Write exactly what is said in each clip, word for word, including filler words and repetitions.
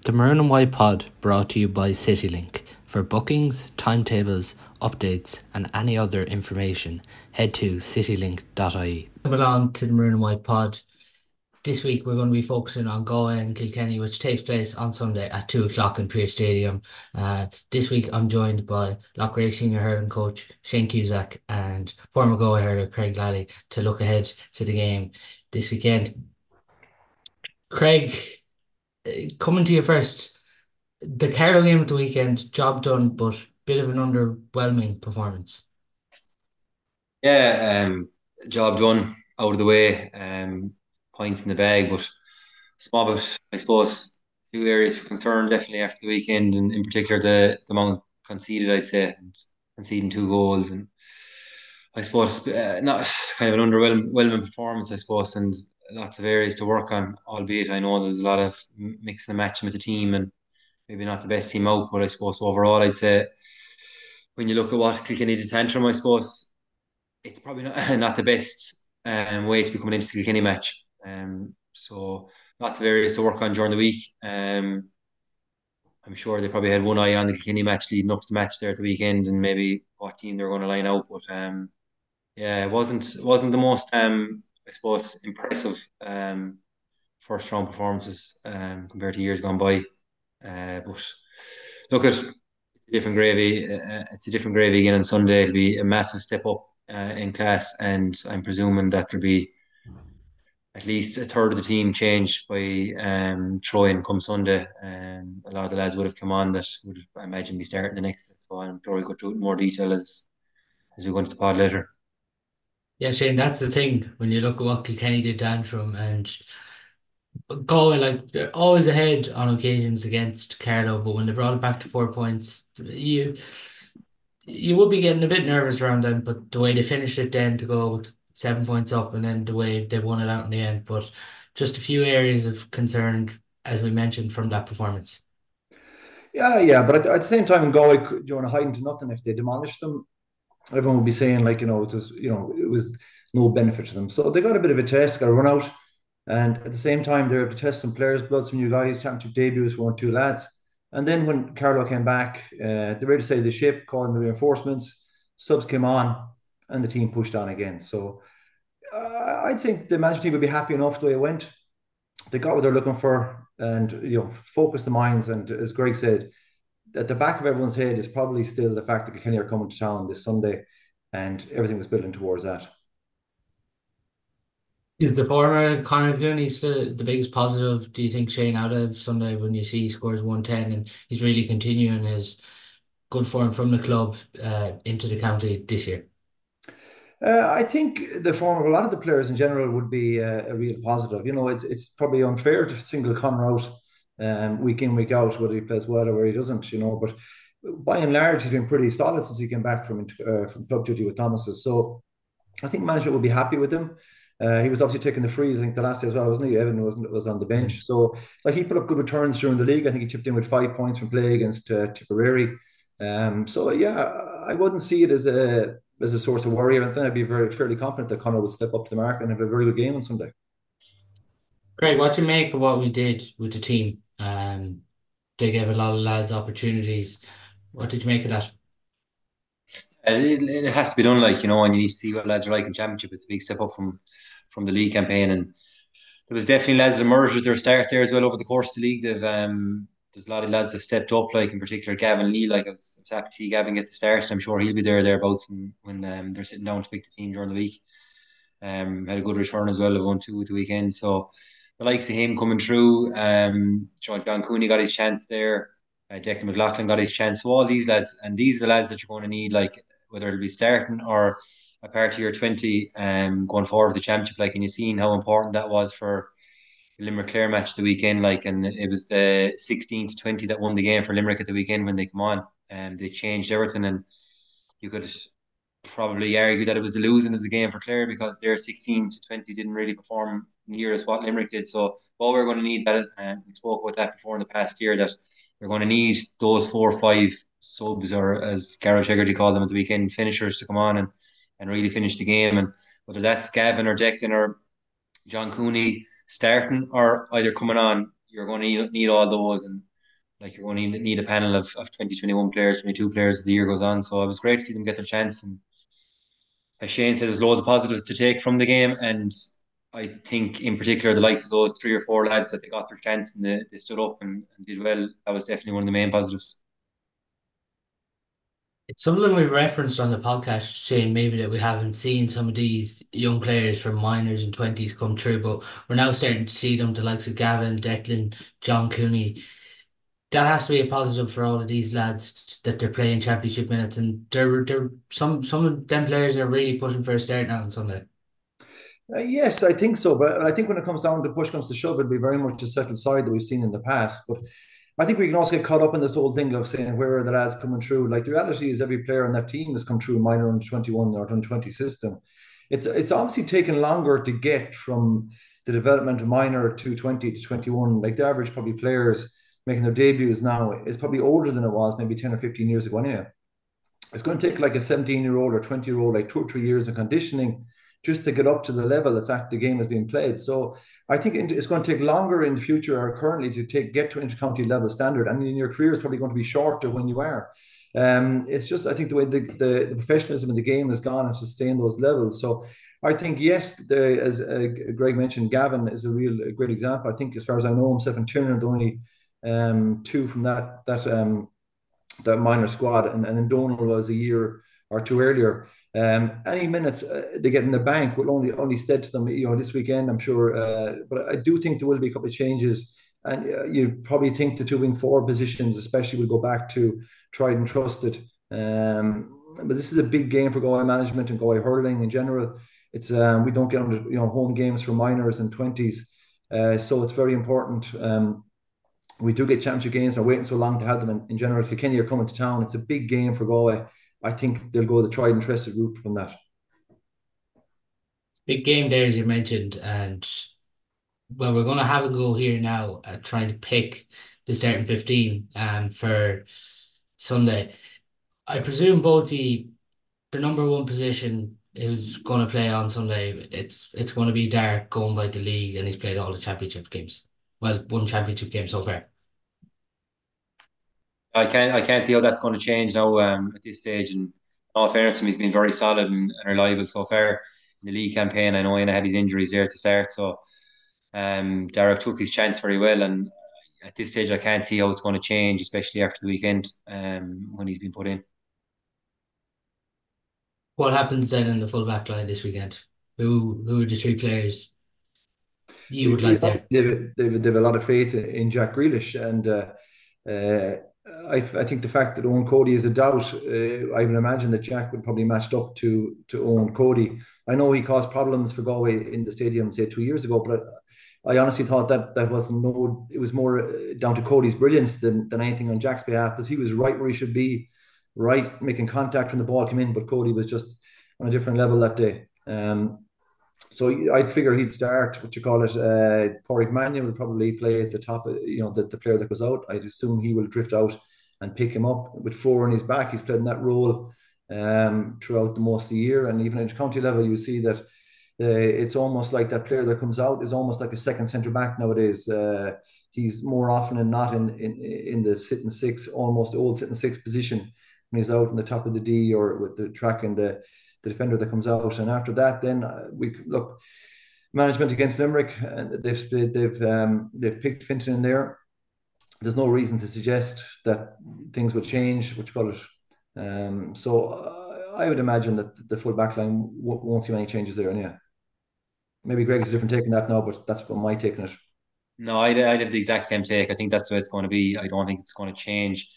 The Maroon and White Pod brought to you by CityLink. For bookings, timetables, updates and any other information, head to citylink dot I E. Come along to the Maroon and White Pod. This week we're going to be focusing on Galway and Kilkenny, which takes place on Sunday at two o'clock in Pearse Stadium. Uh, this week I'm joined by Loughrea Senior Hurling Coach Shane Cusack and former Galway hurler Craig Lally to look ahead to the game this weekend. Craig, uh, coming to you first. The Carlow game at the weekend, job done, but bit of an underwhelming performance. Yeah, um, job done, out of the way, um, points in the bag, but small but I suppose two areas for concern definitely after the weekend, and in particular the, the amount conceded, I'd say, and conceding two goals, and I suppose uh, not kind of an underwhelming performance, I suppose, and lots of areas to work on. Albeit I know there's a lot of m- mixing and matching with the team, and maybe not the best team out, but I suppose overall, I'd say when you look at what Kilkenny did tantrum, I suppose it's probably not, not the best um, way to be coming into the Kilkenny match. Um, so lots of areas to work on during the week. Um, I'm sure they probably had one eye on the Kilkenny match leading up to the match there at the weekend, and maybe what team they're going to line out. But um, yeah, it wasn't it wasn't the most um, I suppose impressive um, first round performances um, compared to years gone by. Uh, but look at different gravy. Uh, it's a different gravy again on Sunday. It'll be a massive step up uh, in class, and I'm presuming that there'll be at least a third of the team changed by um, Troy come Sunday. Um, a lot of the lads would have come on that would, I imagine, be starting the next. So I'm sure we'll go through it in more detail as as we go into the pod later. Yeah, Shane, that's the thing. When you look at what Kilkenny did to Antrim and Galway, like they're always ahead on occasions against Carlow, but when they brought it back to four points, you you would be getting a bit nervous around them. But the way they finished it then to go with seven points up, and then the way they won it out in the end. But just a few areas of concern, as we mentioned, from that performance. Yeah, yeah, but at, at the same time, Galway, could- you know, hiding to nothing. If they demolished them, everyone would be saying like, you know, it was, you know, it was no benefit to them. So they got a bit of a test, got a run out, and at the same time, they're able to test some players' blood, some new guys, championship debuts for one, two lads. And then when Carlo came back, uh, they ready to say the ship, calling the reinforcements, subs came on, and the team pushed on again. So uh, I think the management team would be happy enough the way it went. They got what they're looking for, and you know, focus the minds. And as Greg said, at the back of everyone's head is probably still the fact that Kilkenny are coming to town this Sunday, and everything was building towards that. Is the former Conor Cooney still the biggest positive, do you think, Shane, out of Sunday when you see he scores one ten and he's really continuing his good form from the club uh, into the county this year? Uh, I think the form of a lot of the players in general would be uh, a real positive. You know, it's it's probably unfair to single Conor out um, week in week out whether he plays well or whether he doesn't. You know, but by and large he's been pretty solid since he came back from uh, from club duty with Thomas's. So I think management will be happy with him. Uh, he was obviously taking the frees, I think, the last day as well, wasn't he? Evan wasn't was on the bench, so like he put up good returns during the league. I think he chipped in with five points from play against uh, Tipperary. Um, so yeah, I wouldn't see it as a as a source of worry. And then I'd be very fairly confident that Connor would step up to the mark and have a very good game on Sunday. Craig, what do you make of what we did with the team? Um, they gave a lot of lads opportunities. What did you make of that? And It, it has to be done, like you know, and you need to see what lads are like in championship. It's a big step up from from the league campaign, and there was definitely lads that emerged at their start there as well over the course of the league. They've um, there's a lot of lads that stepped up, like in particular Gavin Lee. Like I was, I was happy to see Gavin get the start. I'm sure he'll be there thereabouts when, when um, they're sitting down to pick the team during the week. Um, had a good return as well of one two at the weekend. So the likes of him coming through. Um, John, John Cooney got his chance there. Uh, Declan McLaughlin got his chance. So all these lads, and these are the lads that you're going to need, like whether it'll be starting or a part of your twenty, um, going forward with the championship. Like, and you've seen how important that was for the Limerick Clare match the weekend. Like, and it was the sixteen to twenty that won the game for Limerick at the weekend when they come on, and they changed everything. And you could probably argue that it was a losing of the game for Clare because their sixteen to twenty didn't really perform near as what Limerick did. So, what we're going to need that, and we spoke about that before in the past year, that we're going to need those four or five subs, or as Gareth Hegarty called them at the weekend, finishers to come on and, and really finish the game. And whether that's Gavin or Declan or John Cooney starting or either coming on, you're going to need, need all those. And like you're going to need a panel of, of twenty, twenty-one players, twenty-two players as the year goes on. So it was great to see them get their chance. And as Shane said, there's loads of positives to take from the game. And I think in particular, the likes of those three or four lads that they got their chance and they, they stood up and, and did well. That was definitely one of the main positives. It's something we've referenced on the podcast, Shane, maybe that we haven't seen some of these young players from minors and twenties come through, but we're now starting to see them, the likes of Gavin, Declan, John Cooney. That has to be a positive for all of these lads that they're playing championship minutes, and they're they're some some of them players are really pushing for a start now on Sunday. Uh, yes, I think so. But I think when it comes down to push comes to shove, it'll be very much a settled side that we've seen in the past. But I think we can also get caught up in this whole thing of saying where are the lads coming through. Like the reality is, every player on that team has come through minor under twenty-one or under twenty system. It's it's obviously taken longer to get from the development of minor to twenty to twenty-one. Like the average probably players making their debuts now is probably older than it was maybe ten or fifteen years ago. Anyway, it's going to take like a seventeen year old or twenty year old like two or three years of conditioning just to get up to the level that's at the game is being played. So I think it's going to take longer in the future or currently to take get to intercounty level standard. And in your career is probably going to be shorter when you are. Um, it's just I think the way the, the, the professionalism of the game has gone and sustained those levels. So I think yes, the, as uh, Greg mentioned, Gavin is a real a great example. I think as far as I know, himself and Tiernan are the only um, two from that that um, that minor squad, and, and then Donal was a year or two earlier. Um, any minutes uh, they get in the bank will only only stead to them, you know, this weekend, I'm sure. Uh, but I do think there will be a couple of changes, and uh, you probably think the two wing forward positions, especially, will go back to tried and trusted. Um, but this is a big game for Galway management and Galway hurling in general. It's um, we don't get on you know home games for minors and twenties, uh, so it's very important. Um, we do get championship games. Are waiting so long to have them. In, in general, Kilkenny are coming to town. It's a big game for Galway. I think they'll go the tried and trusted route from that. It's a big game there, as you mentioned, and well, we're going to have a go here now at trying to pick the starting fifteen um, for Sunday. I presume both the the number one position who's going to play on Sunday, it's it's going to be Dark going by the league, and he's played all the championship games. Well, one championship game so far. I can't I can't see how that's going to change now um, at this stage. And in all fairness to him, he's been very solid and, and reliable so far in the league campaign. I know he had his injuries there to start, so um, Derek took his chance very well. And at this stage, I can't see how it's going to change, especially after the weekend um, when he's been put in. What happens then in the full back line this weekend? Who who are the three players you would like there? They've, they've, they've a lot of faith in Jack Grealish, and uh, uh, I, I think the fact that Owen Cody is a doubt, uh, I would imagine that Jack would probably matched up to to Owen Cody. I know he caused problems for Galway in the stadium, say two years ago, but I honestly thought that that wasn't no. It was more uh, down to Cody's brilliance than than anything on Jack's behalf, because he was right where he should be, right making contact when the ball came in, but Cody was just on a different level that day. Um, so I'd figure he'd start, what you call it, uh, Pádraig Mannion will probably play at the top, of, you know, the, the player that goes out. I'd assume he will drift out and pick him up with four on his back. He's played in that role um, throughout the most of the year. And even at county level, you see that uh, it's almost like that player that comes out is almost like a second centre back nowadays. Uh, he's more often than not in, in, in the sitting six, almost old sitting six position when he's out in the top of the D or with the track and the the defender that comes out. And after that, then uh, we look management against Limerick, and they've they've um, they've picked Fintan in there. There's no reason to suggest that things will change. What you call it? Um, so uh, I would imagine that the full back line w- won't see any changes there. Anyway, maybe Greg is different taking that now, but that's what my take on it. No, I'd, I'd have the exact same take. I think that's the way it's going to be. I don't think it's going to change.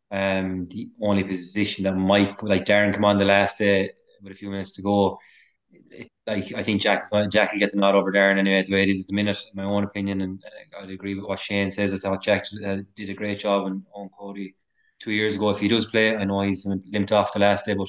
Um, the only position that might, like Darren, come on the last day with a few minutes to go. It, like I think Jack, Jack will get the nod over Darren anyway. The way it is at the minute, in my own opinion, and I'd agree with what Shane says. I thought Jack uh, did a great job on on Cody two years ago. If he does play, I know he's limped off the last day, but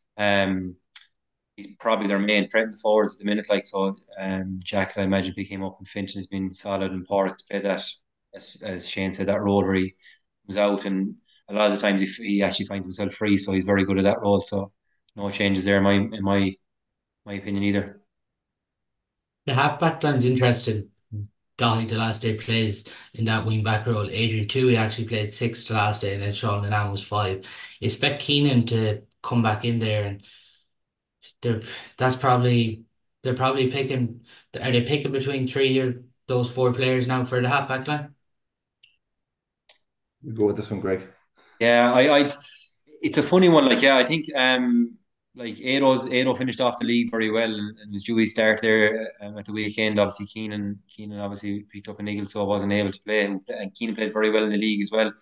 um, he's probably their main threat in the forwards at the minute. Like so, um, Jack, I imagine, became up, and Fintan has been solid and Pádraig to play that, as, as Shane said, that role where he was out, and a lot of the times he, he actually finds himself free, so he's very good at that role. So no changes there in my in my my opinion either. The half back line's interesting. Dahi the last day plays in that wing back role. Adrian Tui actually played six the last day, and then Sean Lennon was five. You expect Keenan to come back in there, and they're that's probably they're probably picking. Are they picking between three or those four players now for the half back line? You go with this one, Greg. Yeah, I, I, it's a funny one. Like, yeah, I think, um, like Ado's Ado finished off the league very well, and, and was Dewey start there um, at the weekend. Obviously, Keenan, Keenan obviously picked up a niggle, so I wasn't able to play. And Keenan played very well in the league as well.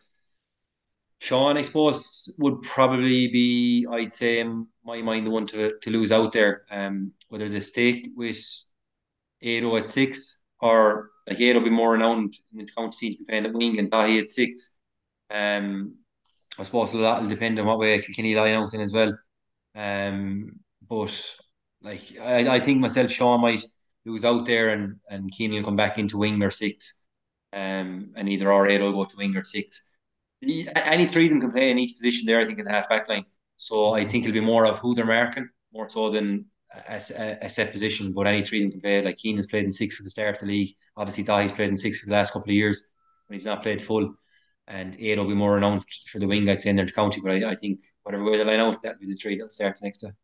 Sean, I suppose, would probably be, I'd say, in my mind, the one to to lose out there. Um, whether they stick with Ado at six, or like Ado be more renowned in the county team to be playing at wing and Tahi at six. Um, I suppose a lot will depend on what way Kilkenny line out in as well. Um, but like I, I think myself, Sean might lose out there, and and Keenan will come back into wing or six. Um, and either or Ado will go to wing or six. Any three of them can play in each position there, I think, in the half back line. So I think it'll be more of who they're marking, more so than a, a, a set position. But any three of them can play. Like Keenan's played in six for the start of the league. Obviously, Dahi's played in six for the last couple of years when he's not played full. And eight will be more renowned for the wing, I'd say, in their county. But I, I think whatever way they line out, that'll be the three that'll start the next day.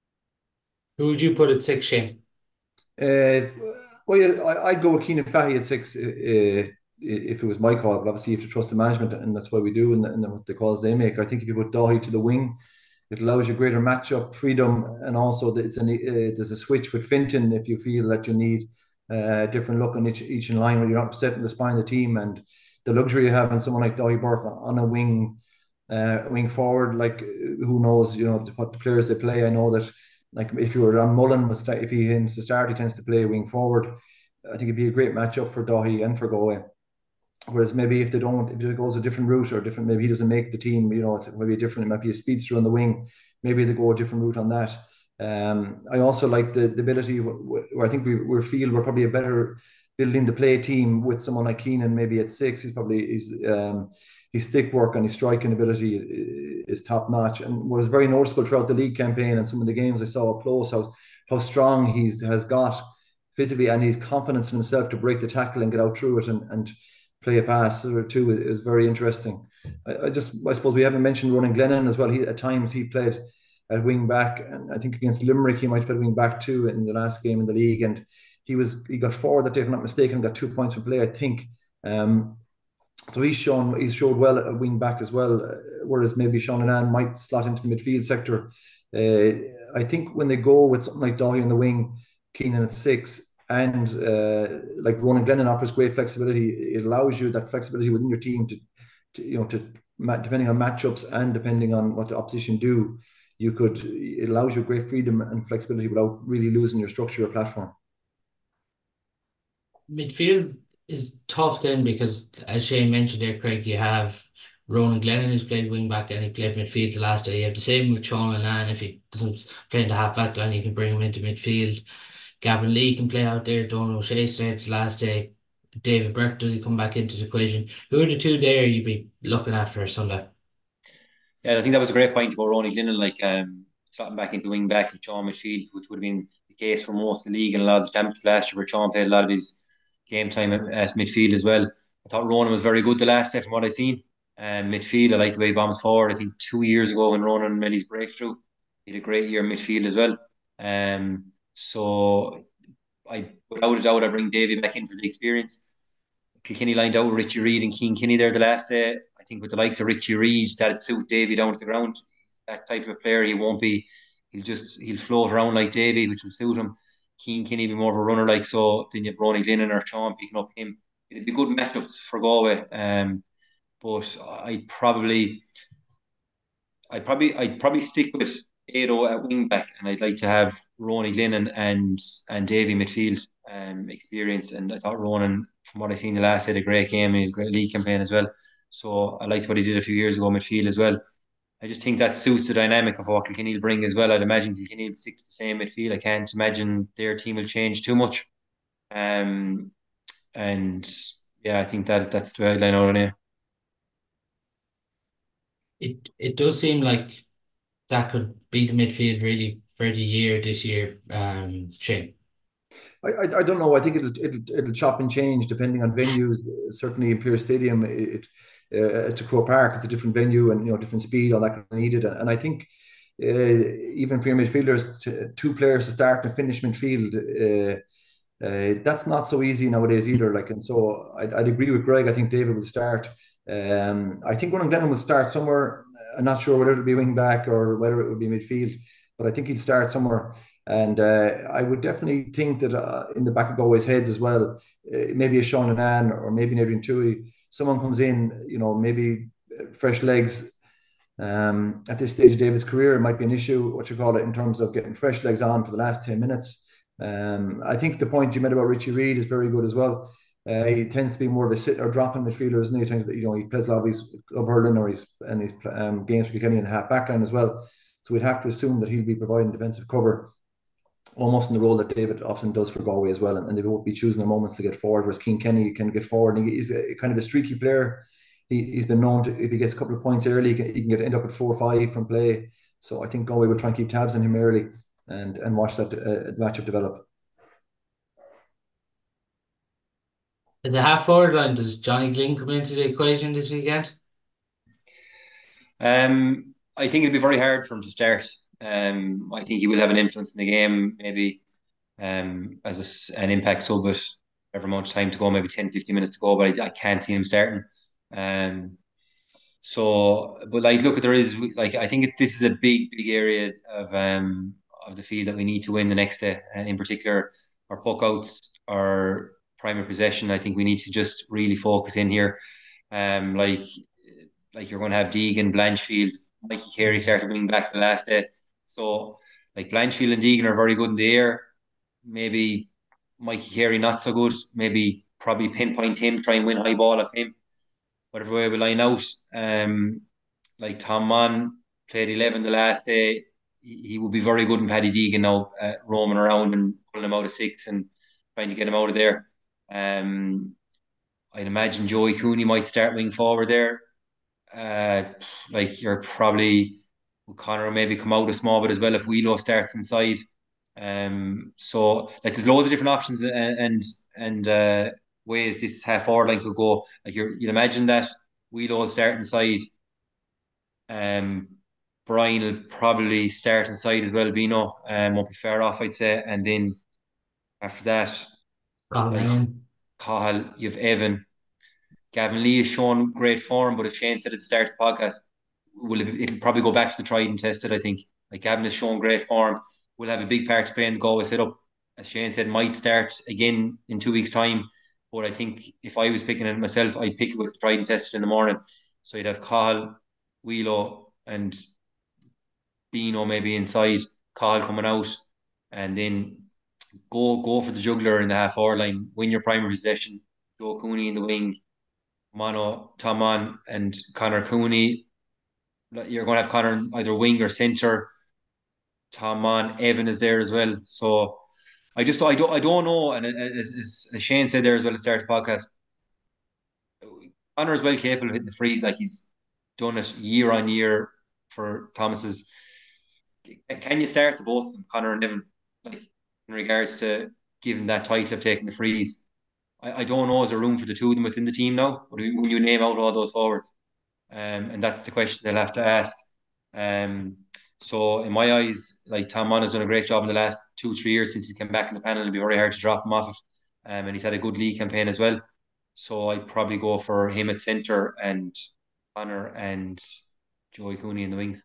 Who would you put at six, Shane? Uh, well, yeah, I, I'd go with Keenan Fahy at six uh, if it was my call, but obviously you have to trust the management, and that's why we do, and, and what the calls they make. I think if you put Dahi to the wing, it allows you greater matchup freedom, and also that it's an, uh, there's a switch with Finton if you feel that you need a uh, different look on each, each in line when you're not setting the spine of the team, and the luxury of having someone like Dahi Burke on a wing, uh, wing forward, like who knows, you know, what the players they play. I know that like if you were on Mullen, if he tends to start, he tends to play wing forward. I think it'd be a great matchup for Dahi and for Galway. Whereas maybe if they don't, if it goes a different route or different, maybe he doesn't make the team, you know, it's maybe a different, it might be a speedster on the wing. Maybe they go a different route on that. Um, I also like the, the ability where I think we, we feel we're probably a better building the play team with someone like Keenan, maybe at six. He's probably, he's, um, his stick work and his striking ability is top notch. And what was very noticeable throughout the league campaign and some of the games I saw up close, how, how strong he's has got physically, and his confidence in himself to break the tackle and get out through it and, and play a pass or two is very interesting. I, I just, I suppose we haven't mentioned Ronan Glennon as well. He, at times he played at wing back, and I think against Limerick he might play wing back too in the last game in the league. And he was he got forward that day, if I'm not mistaken, got two points for play, I think. Um, so he's shown he's showed well at wing back as well. Uh, whereas maybe Sean Annan might slot into the midfield sector. Uh, I think when they go with something like Dahi on the wing, Keenan at six, and uh, like Ronan Glennon offers great flexibility. It allows you that flexibility within your team to, to you know, to depending on matchups and depending on what the opposition do, you could it allows you great freedom and flexibility without really losing your structure or platform. Midfield is tough then because, as Shane mentioned there, Craig, you have Ronan Glennon who's played wing back and he played midfield the last day. You have the same with Sean Lennon. If he doesn't play in the half back line, you can bring him into midfield. Gavin Lee can play out there. Donald O'Shea started the last day. David Burke, does he come back into the equation? Who are the two there you'd be looking after Sunday? Yeah, I think that was a great point about Ronnie Glennon, like um, slotting back into wing back and Sean midfield, which would have been the case for most of the league and a lot of the championship last year, where Sean played a lot of his game time at, at midfield as well. I thought Ronan was very good the last day from what I seen. Um, midfield, I like the way he bombs forward. I think two years ago when Ronan made his breakthrough, he had a great year in midfield as well. Um, so I, without a doubt, I bring Davy back in for the experience. Kilkenny lined out with Richie Reid and Keane Kinney there the last day. I think with the likes of Richie Reid, that'd suit Davy down to the ground. That type of a player, he won't be. He'll just he'll float around like Davy, which will suit him. Keane Kinney be more of a runner, like so. Then you have Ronnie Glennon or Sean picking up him. It'd be good matchups for Galway. Um, but I probably, I probably, I'd probably stick with Ado at wing back, and I'd like to have Ronnie Glennon and and Davy midfield um, experience. And I thought Ronan, from what I seen the last, had a great game, a great league campaign as well. So I liked what he did a few years ago midfield as well. I just think that suits the dynamic of what Kilkenny will bring as well. I'd imagine Kilkenny will stick to the same midfield. I can't imagine their team will change too much. Um, and yeah, I think that that's the way I'd line out on here. It it does seem like that could be the midfield really for the year this year, um, Shane. I, I, I don't know. I think it'll, it'll it'll chop and change depending on venues. Certainly, Imperial Stadium, it, uh, to Croke Park, it's a different venue and you know different speed, all that kind of needed. And I think uh, even for your midfielders, to, two players to start and finish midfield, uh, uh, that's not so easy nowadays either. Like, and so I'd, I'd agree with Greg. I think David will start. Um, I think Ronan Glennon will start somewhere. I'm not sure whether it'll be wing back or whether it will be midfield, but I think he'd start somewhere. And uh, I would definitely think that uh, in the back of Galway's heads as well, uh, maybe a Sean Annan or maybe an Adrian Tui, someone comes in, you know, maybe fresh legs. Um, at this stage of David's career, it might be an issue, what you call it, in terms of getting fresh legs on for the last ten minutes. Um, I think the point you made about Richie Reid is very good as well. Uh, he tends to be more of a sit or dropping midfielder, isn't he? Tends to, you know, he plays a lot of his club hurling or his and his um, games for Kilkenny in the half back line as well. So we'd have to assume that he'll be providing defensive cover, almost in the role that David often does for Galway as well, and, and they won't be choosing their moments to get forward. Whereas Cian Kenny can get forward, and he's a, kind of a streaky player. He, he's been known to, if he gets a couple of points early, he can, he can get end up at four or five from play. So I think Galway will try and keep tabs on him early and and watch that uh, matchup develop. At the half forward line, does Johnny Glynn come into the equation this weekend? Um, I think it'll be very hard for him to start. Um, I think he will have an influence in the game, maybe um, as a, an impact sub, but ever much time to go, maybe ten, fifteen minutes to go, but I, I can't see him starting. Um, so, but like, look, there is like I think it, this is a big, big area of um of the field that we need to win the next day, and in particular, our puck outs, our primary possession. I think we need to just really focus in here. Um, like like you're going to have Deegan, Blanchfield, Mikey Carey started winning back the last day. So like Blanchfield and Deegan are very good in the air. Maybe Mikey Carey not so good. Maybe probably pinpoint him, try and win high ball off him. Whatever way we line out. Um, like Tom Mann played eleven the last day. He, he would be very good in Paddy Deegan now, uh, roaming around and pulling him out of six and trying to get him out of there. Um, I'd imagine Joey Cooney might start wing forward there. Uh, like you're probably Connor maybe come out a small bit as well if Wheelo starts inside. Um, so like there's loads of different options and and, and uh, ways this half forward line could go. Like you're, you'd imagine that Wheelo will start inside. Um, Brian will probably start inside as well. Bino um, won't be far off, I'd say. And then after that, Oh, like man. Cahill, you've Evan. Gavin Lee has shown great form, but if Shane said at the start of the podcast, will it, it'll probably go back to the tried and tested, I think. Like Gavin has shown great form. Will have a big part to play in the Galway setup. As Shane said, might start again in two weeks' time. But I think if I was picking it myself, I'd pick it with tried and tested in the morning. So you'd have Cahill, Wheelo, and Bino maybe inside, Cahill coming out, and then go go for the juggler in the half hour line, win your primary possession, Joe Cooney in the wing, Mono, Tom Mann, and Connor Cooney. You're going to have Connor either wing or centre. Tom Mann, Evan is there as well. So I just I don't I don't know. And as, as Shane said there as well at the start of the podcast, Connor is well capable of hitting the freeze. Like he's done it year on year for Thomas's. Can you start the both of them, Connor and Evan, like in regards to giving that title of taking the freeze? I, I don't know. Is there room for the two of them within the team now? When you name out all those forwards? Um, and that's the question they'll have to ask. Um, so in my eyes, like Tom Mann has done a great job in the last two, three years since he came back in the panel. It'll be very hard to drop him off it. Um, and he's had a good league campaign as well. So I'd probably go for him at centre and Connor and Joey Cooney in the wings.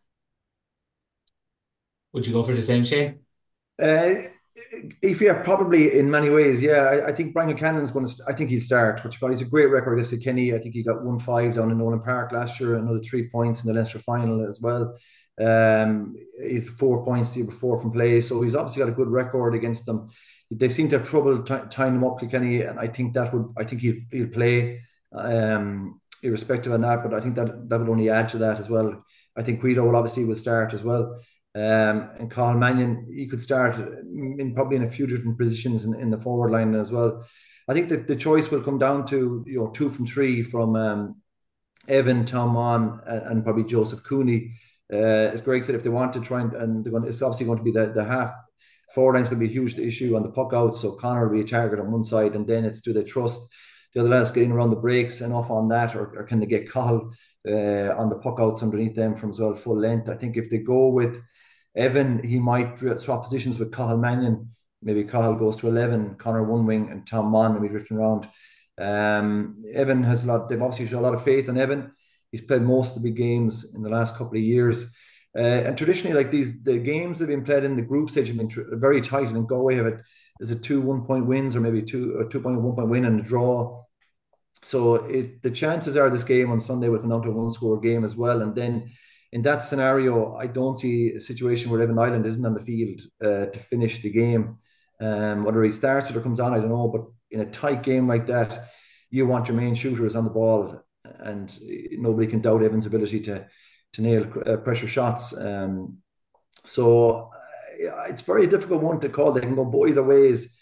Would you go for the same, Shane? Uh, if yeah, probably in many ways, yeah. I, I think Brian Buchanan's going to. I think he'll start. Which he's a great record against Kenny. I think he got one five down in Nolan Park last year, another three points in the Leinster final as well. Um, four points the year before from play, so he's obviously got a good record against them. They seem to have trouble t- tying him up, Kenny, and I think that would. I think he'll, he'll play. Um, irrespective of that, but I think that that would only add to that as well. I think Guido will obviously will start as well. Um, and Carl Mannion, he could start in probably in a few different positions in, in the forward line as well. I think that the choice will come down to you know two from three from um, Evan, Tom Mann, and, and probably Joseph Cooney. Uh, as Greg said, if they want to try and, and they're going, to, it's obviously going to be the, the half forward line's going to be a huge issue on the puck out. So Connor will be a target on one side, and then it's do they trust the other lads getting around the breaks enough on that, or, or can they get Cahill uh, on the puck outs underneath them from as well full length? I think if they go with Evan, he might swap positions with Cahill Mannion. Maybe Cahill goes to eleven, Connor one wing, and Tom Mann maybe drifting around. Um, Evan has a lot. They've obviously shown a lot of faith in Evan. He's played most of the big games in the last couple of years. Uh, and traditionally, like these, the games that have been played in the group stage have been tr- very tight. I think Galway have it, is it two one point wins or maybe two or two point one point win and a draw. So it, the chances are this game on Sunday will come down to a one score game as well. And then in that scenario, I don't see a situation where Evan Island isn't on the field uh, to finish the game. Um, whether he starts it or comes on, I don't know. But in a tight game like that, you want your main shooters on the ball, and nobody can doubt Evan's ability to to nail uh, pressure shots. Um, so uh, it's very difficult one to call. They can go both either ways.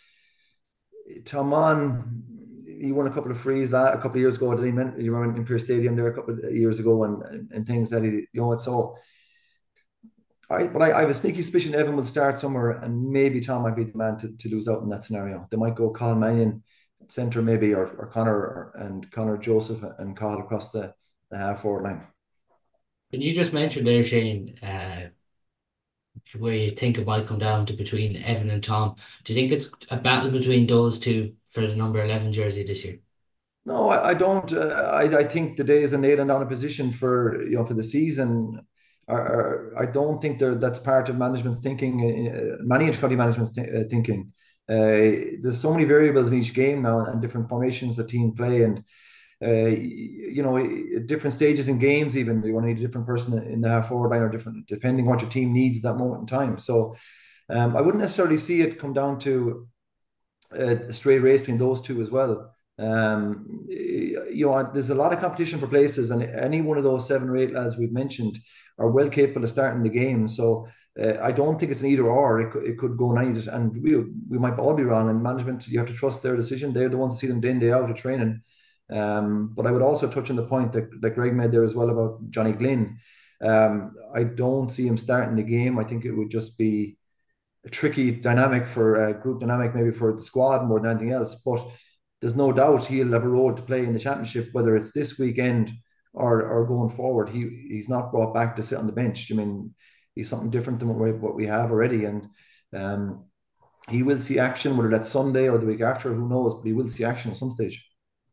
Taman, he won a couple of frees that a couple of years ago. Did he meant you were in Imperial Stadium there a couple of years ago, and and, and things that he, you know, it's so. I, but I, I have a sneaky suspicion Evan will start somewhere, and maybe Tom might be the man to, to lose out in that scenario. They might go Colin Mannion centre maybe, or, or Connor or, and Connor Joseph and Carl across the, the half forward line. And you just mentioned there, Shane, uh, where you think it might come down to between Evan and Tom. Do you think it's a battle between those two for the number eleven jersey this year? No, I, I don't. Uh, I, I think the days of nailing down a position for you know for the season are, are I don't think they're, that's part of management's thinking. Uh, many intercounty management's th- uh, thinking. Uh, there's so many variables in each game now, and different formations the team play, and uh, you know different stages in games. Even you want to need a different person in the half forward line, or different depending what your team needs at that moment in time. So um, I wouldn't necessarily see it come down to a straight race between those two as well. Um, you know, there's a lot of competition for places, and any one of those seven or eight lads we've mentioned are well capable of starting the game. So uh, I don't think it's an either or. It could, it could go night, and we we might all be wrong. And management, you have to trust their decision. They're the ones that see them day in day out of training. Um, but I would also touch on the point that, that Greg made there as well about Johnny Glynn. Um, I don't see him starting the game. I think it would just be a tricky dynamic for a group dynamic, maybe for the squad more than anything else. But there's no doubt he'll have a role to play in the championship, whether it's this weekend or or going forward. He he's not brought back to sit on the bench. I mean, he's something different than what we, what we have already, and um, he will see action, whether that's Sunday or the week after, who knows? But he will see action at some stage.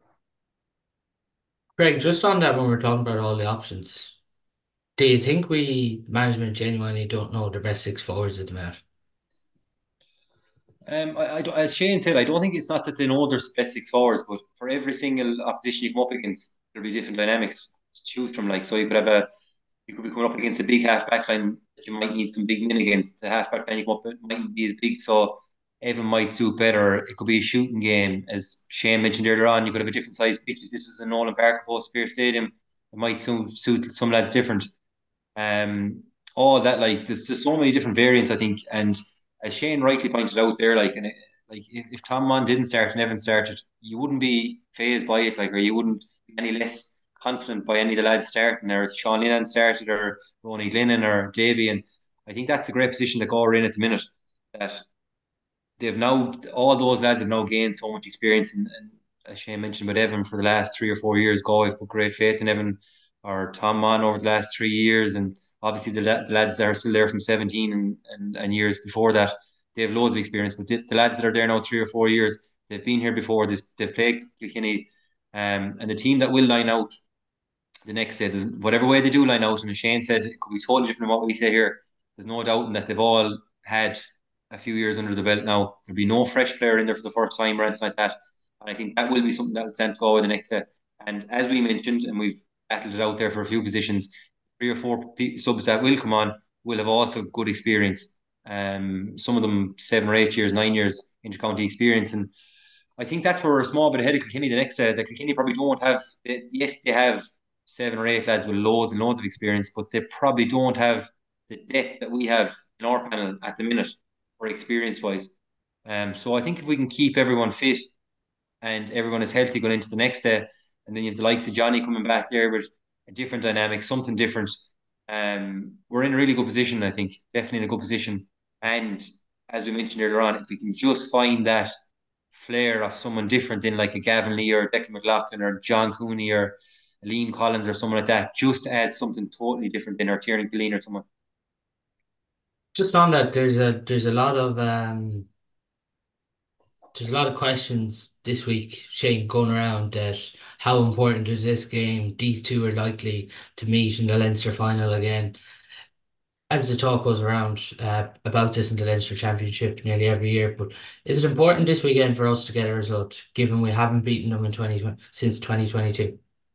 Greg, just on that, when we're talking about all the options, do you think we management genuinely don't know the best six forwards at the minute? Um, I, I, as Shane said, I don't think it's not that they know there's best six forwards, but for every single opposition you come up against, there'll be different dynamics to choose from. Like, so you could have a, you could be coming up against a big half back line that you might need some big men against. The half back line you come up with mightn't be as big, so Evan might suit better. It could be a shooting game, as Shane mentioned earlier on. You could have a different size pitch. This is in Nolan Park, post Spear Stadium. It might suit, suit some lads different. Um, all that, like there's just so many different variants, I think. And as Shane rightly pointed out there, like and it, like if, if Tom Mann didn't start and Evan started, you wouldn't be phased by it, like, or you wouldn't be any less confident by any of the lads starting, or if Sean Lennon started, or Ronnie Glennon, or Davy. And I think that's a great position to go in at the minute. That they've now, all those lads have now gained so much experience, and, and as Shane mentioned about Evan, for the last three or four years, Galway have put great faith in Evan, or Tom Mann over the last three years, and obviously the, the lads that are still there from seventeen and, and, and years before that, they have loads of experience. But the, the lads that are there now three or four years, they've been here before. This, they've played Kilkenny, um, and the team that will line out the next day, whatever way they do line out, and as Shane said, it could be totally different than what we say here. There's no doubt in that they've all had a few years under the belt now. There'll be no fresh player in there for the first time or anything like that. And I think that will be something that will send Galway the next day. And as we mentioned, and we've battled it out there for a few positions, three or four subs that will come on will have also good experience. Um, some of them seven or eight years, nine years intercounty experience. And I think that's where we're a small bit ahead of Kilkenny the next day. The Kilkenny probably don't have, they, yes, they have seven or eight lads with loads and loads of experience, but they probably don't have the depth that we have in our panel at the minute, for experience wise. Um, so I think if we can keep everyone fit and everyone is healthy going into the next day, and then you have the likes of Johnny coming back there with a different dynamic, something different. Um, we're in a really good position, I think, definitely in a good position. And as we mentioned earlier on, if we can just find that flair of someone different in like a Gavin Lee or Declan McLaughlin or John Cooney or Liam Collins or someone like that, just to add something totally different in, or Tiernan Killeen or someone. Just on that, there's a there's a lot of um there's a lot of questions this week, Shane, going around that how important is this game? These two are likely to meet in the Leinster final again. As the talk goes around uh, about this in the Leinster Championship nearly every year, but is it important this weekend for us to get a result, given we haven't beaten them in twenty twenty since twenty twenty-two?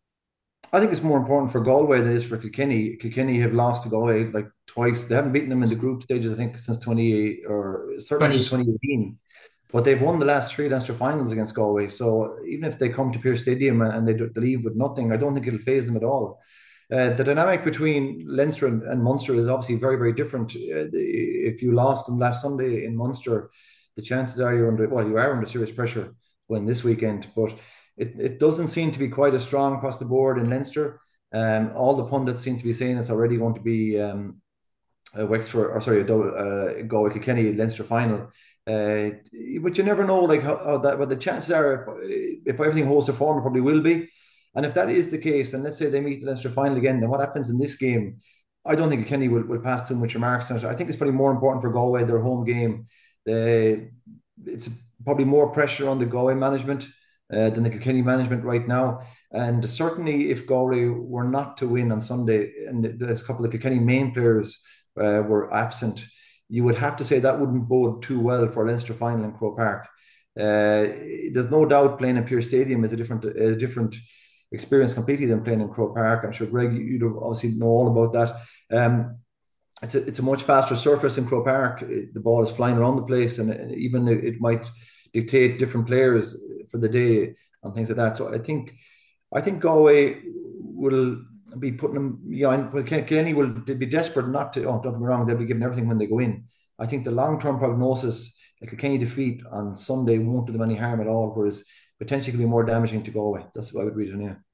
I think it's more important for Galway than it is for Kilkenny. Kilkenny have lost to Galway like twice. They haven't beaten them in the group stages, I think, since twenty or certainly twenty, since twenty eighteen. But they've won the last three Leinster finals against Galway. So even if they come to Pearse Stadium and they, do, they leave with nothing, I don't think it'll phase them at all. Uh, the dynamic between Leinster and, and Munster is obviously very, very different. Uh, if you lost them last Sunday in Munster, the chances are you're under, well, you are under serious pressure when this weekend. But it, it doesn't seem to be quite as strong across the board in Leinster. Um, all the pundits seem to be saying it's already going to be um, a Wexford, or sorry, a uh, Galway Kilkenny Leinster final. Uh, but you never know, like how, how that. But the chances are, if everything holds to form, it probably will be. And if that is the case, and let's say they meet the Leinster final again, then what happens in this game? I don't think Kenny will, will pass too much remarks on it. I think it's probably more important for Galway, their home game. They, it's probably more pressure on the Galway management uh, than the Kilkenny management right now. And certainly, if Galway were not to win on Sunday, and there's a couple of Kilkenny main players uh, were absent, you would have to say that wouldn't bode too well for Leinster final in Croke Park. Uh, there's no doubt playing in Pearse Stadium is a different, a different experience completely than playing in Croke Park. I'm sure Greg, you'd obviously know all about that. Um, it's a, it's a much faster surface in Croke Park. It, the ball is flying around the place, and, and even it, it might dictate different players for the day and things like that. So I think, I think Galway will be putting them, yeah, but Kenny will be desperate not to, oh, don't get me wrong, they'll be giving everything when they go in. I think the long-term prognosis, like a Kenny defeat on Sunday won't do them any harm at all, whereas potentially could be more damaging to Galway. That's what I would read in here.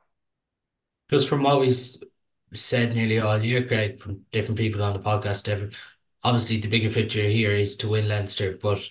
Just from what we said nearly all year, Craig, from different people on the podcast, different, obviously the bigger picture here is to win Leinster, but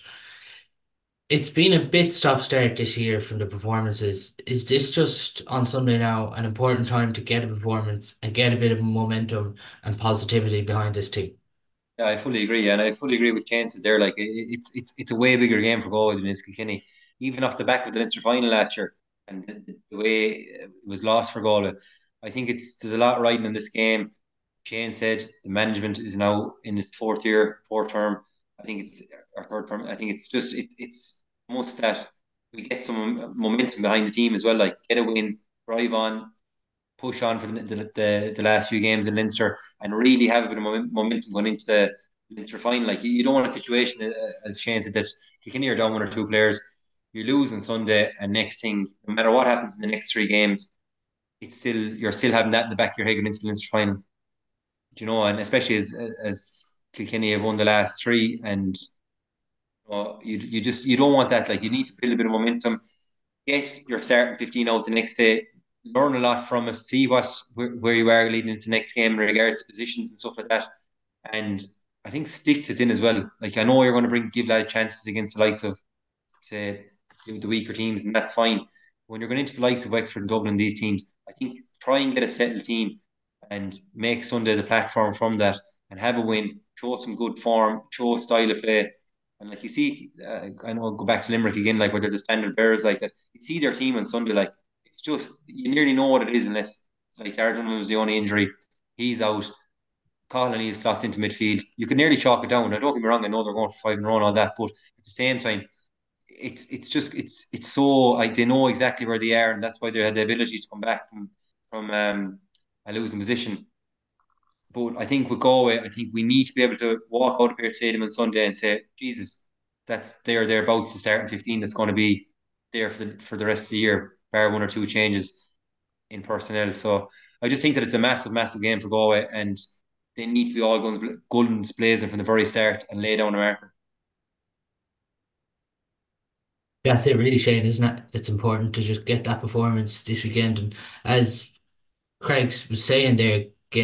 it's been a bit stop-start this year from the performances. Is this just on Sunday now an important time to get a performance and get a bit of momentum and positivity behind this team? Yeah, I fully agree, and I fully agree with Kane said there. Like it, it's it's it's a way bigger game for Galway than it is Kilkenny. Even off the back of the Leinster final last year, and the, the way it was lost for Galway, I think it's there's a lot riding in this game. Shane said the management is now in its fourth year, fourth term. I think it's our third term. I think it's just it, it's most that we get some momentum behind the team as well. Like get a win, drive on, push on for the, the, the, the last few games in Leinster, and really have a bit of momentum going into the Leinster final. Like you, you don't want a situation, uh, as Shane said, that Kilkenny are down one or two players, you lose on Sunday, and next thing, no matter what happens in the next three games, it's still you're still having that in the back of your head going into the Leinster final. Do you know, and especially as as Kilkenny have won the last three, and you know, you you just you don't want that. Like you need to build a bit of momentum. Yes, you're starting fifteen out the next day. Learn a lot from it. See what's where, where you are leading into the next game in regards to positions and stuff like that. And I think stick to it in as well. Like I know you're going to bring give lad chances against the likes of say the weaker teams, and that's fine. When you're going into the likes of Wexford and Dublin, these teams, I think try and get a settled team and make Sunday the platform from that and have a win, show some good form, show a style of play. And like you see, uh, I know I'll go back to Limerick again, like where they're the standard bearers like that. You see their team on Sunday, like it's just you nearly know what it is unless like Darden was the only injury. He's out. Colony slots into midfield. You can nearly chalk it down. Now, don't get me wrong. I know they're going for five in a row and all that, but at the same time, it's it's just it's it's so like they know exactly where they are, and that's why they had the ability to come back from from um, a losing position. But I think with Galway, I think we need to be able to walk out of here Stadium on Sunday and say, Jesus, that's there thereabouts the starting fifteen that's going to be there for the, for the rest of the year, bar one or two changes in personnel. So I just think that it's a massive, massive game for Galway, and they need to be all guns, guns blazing from the very start and lay down a marker. That's it, really, Shane, isn't it? It's important to just get that performance this weekend, and as Craig was saying there, get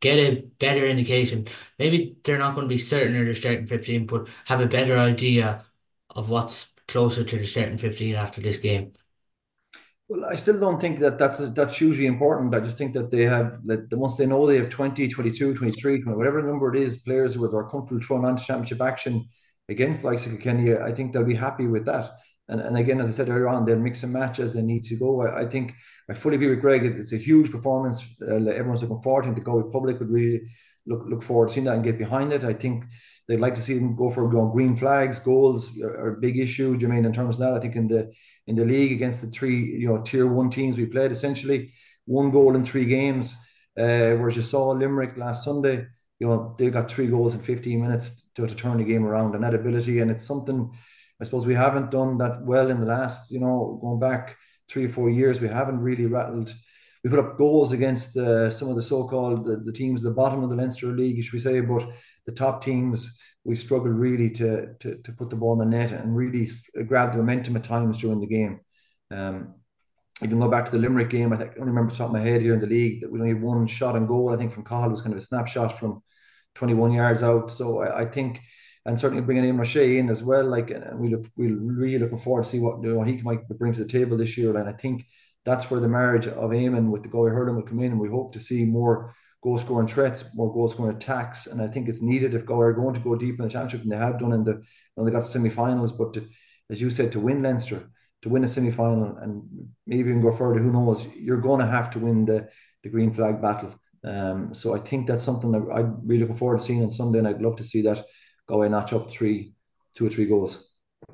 get a better indication. Maybe they're not going to be certain of their starting fifteen, but have a better idea of what's closer to the starting fifteen after this game. Well, I still don't think that that's that's hugely important. I just think that they have, like, the once they know they have twenty, twenty-two, twenty-three, twenty, whatever number it is, players who are comfortable throwing on championship action against likes of Kilkenny, I think they'll be happy with that. And and again, as I said earlier on, they'll mix and match as they need to go. I, I think I fully agree with Greg. It's a huge performance. Uh, everyone's looking forward. I think the Galway public would really look look forward to seeing that and get behind it. I think they'd like to see them go for, you know, green flags. Goals are, are a big issue. Do you mean in terms of that? I think in the in the league against the three, you know, tier one teams we played, essentially one goal in three games. Uh, whereas you saw Limerick last Sunday, you know, they got three goals in fifteen minutes to, to turn the game around, and that ability. And it's something I suppose we haven't done that well in the last, you know, going back three or four years. We haven't really rattled. We put up goals against uh, some of the so-called the, the teams at the bottom of the Leinster League, should we say, but the top teams, we struggled really to, to, to put the ball in the net and really grab the momentum at times during the game. Um, you can go back to the Limerick game. I think I only remember off the top of my head here in the league that we only had one shot on goal. I think from Cahill was kind of a snapshot from twenty-one yards out. So I, I think, and certainly bringing Eamon O'Shea in as well. Like, and we look, we're really looking forward to see what, you know, what he might bring to the table this year. And I think that's where the marriage of Eamon with the Galway hurling will come in, and we hope to see more goal scoring threats, more goal scoring attacks. And I think it's needed if Galway are going to go deep in the championship, and they have done in the, you know, they got to semi-finals. But to, as you said, to win Leinster, to win a semi-final, and maybe even go further, who knows? You're going to have to win the the green flag battle. Um, so I think that's something that I'm really looking forward to seeing on Sunday, and I'd love to see that Galway notch up three, two or three goals.